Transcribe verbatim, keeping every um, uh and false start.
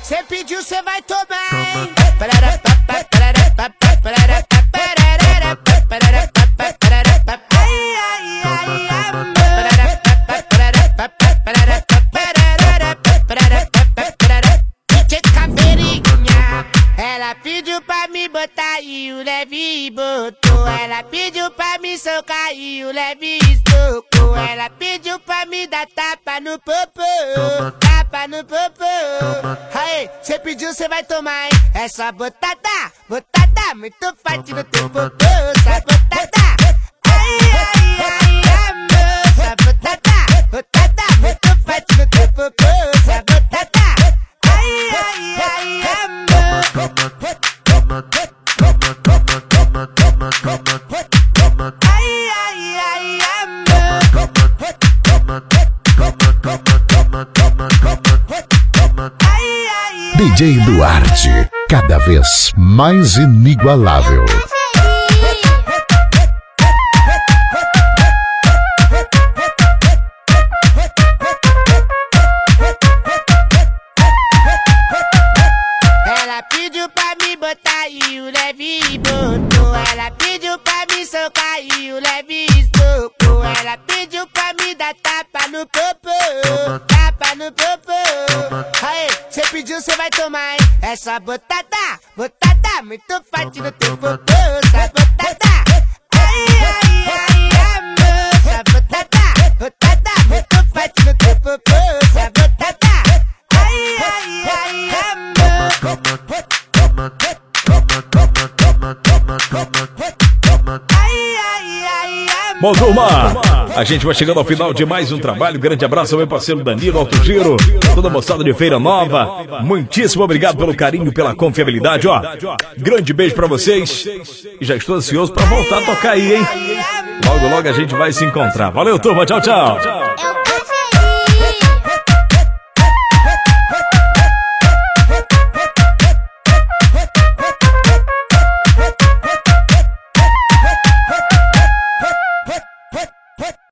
cê pediu, cê vai tomar, hein? Ela pediu pra me botar e o leve botou. Ela pediu pra me socar e o leve socou. Ela pediu pra me dar tapa no popô, tapa no popô. Aí, cê pediu, cê vai tomar, hein? Essa botada, botada muito forte no teu popô. Essa botada, ai, ai, ai, amor. Essa botada, botada muito forte no teu popô. Essa botada, ai, ai, ai, amor. Ai, ai, ai, amor. Ai, ai, D J Duarte, cada vez mais inigualável. Ela pediu pra me botar e o leve botou. Ela pediu pra me socar e o leve socou. Ela pediu pra me dar tapa no popô, tapa no popô. Aí, cê pediu, cê vai tomar, hein? Essa botada, botada muito forte no teu popô. Essa botada, ai, ai, ai, amor. Essa botada, botada muito forte no teu popô. Essa botada, ai, ai, ai, amor. Ai, ai, ai, amor. Bom, turma, a gente vai chegando ao final de mais um trabalho. Grande abraço ao meu parceiro Danilo, Alto Giro, toda a moçada de Feira Nova. Muitíssimo obrigado pelo carinho, pela confiabilidade, ó. Grande beijo pra vocês. E já estou ansioso pra voltar a tocar aí, hein? Logo, logo a gente vai se encontrar. Valeu, turma. Tchau, tchau.